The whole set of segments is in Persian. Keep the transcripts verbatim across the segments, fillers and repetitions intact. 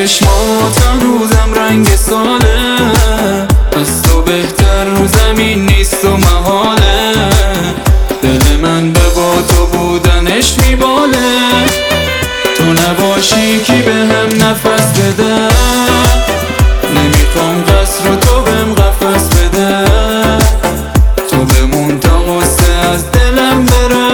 چشمات هنوزم رنگ ساله، از تو بهتر رو زمین نیست و محاله. دل من به با تو بودنش میباله، تو نباشی کی به هم نفس بده. نمیخوام قصر رو تو بهم قفس بده، تو بمون تا غصه از دلم بره.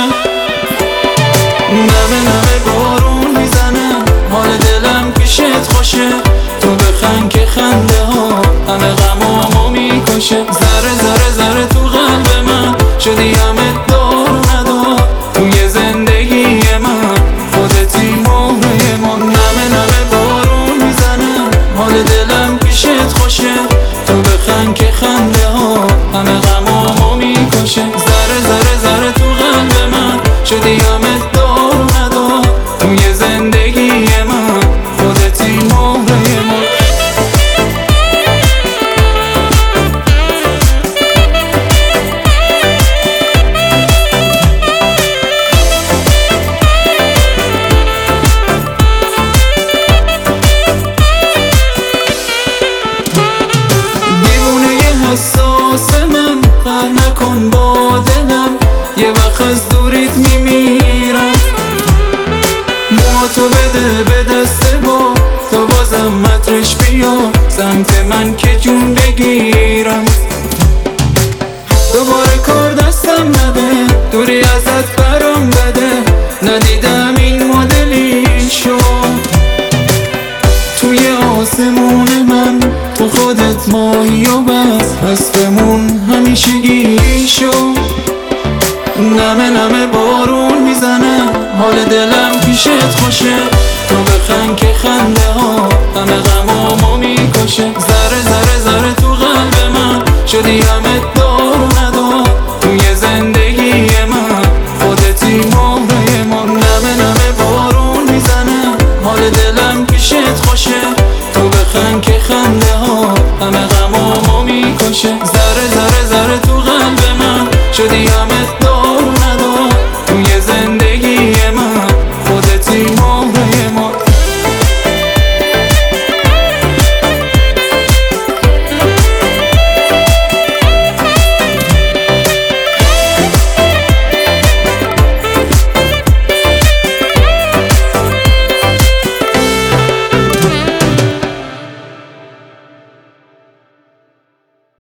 نمه نمه بارون میزنه، حال دلم پیشت خوشه. تو بخند که خنده ها همه غمامو میکشه. ذره ذره ذره تو قلب من شدی همه دار و ندار. توی زندگی من خودتی مهره ما. نمه نمه بارون میزنه، حال دلم پیشت خوشه. تو بخند که خنده ها همه غمامو میکشه. ذره ذره ذره تو قلب من شدی همه دار و ندار. توی زندگی من خودتی مهره ما. حساس من قهر نکن با دلم، یه وقت از دوریت میمیرم. موهاتو بده به دست با تا بازم مطرش بیا سمت من که جون بگیرم. دوباره کار دستم نده، دوری ازت برام بده. ندیدم این مدلی شو توی آسمون من. تو خودت ماهی و بس پس بمون همیشگی شو. نمه نمه بارون میزنه، حال دلم پیشت خوشه. تو بخند که خنده ها همه غمامو میکشه. ذره ذره ذره تو قلب من شدی همه دار و ندار. توی زندگی من خودتی مهره ما. نمه نمه بارون میزنه، حال دلم پیشت خوشه. تو بخند که خنده ها همه غمامو میکشه. ذره ذره ذره تو قلب من شدی همه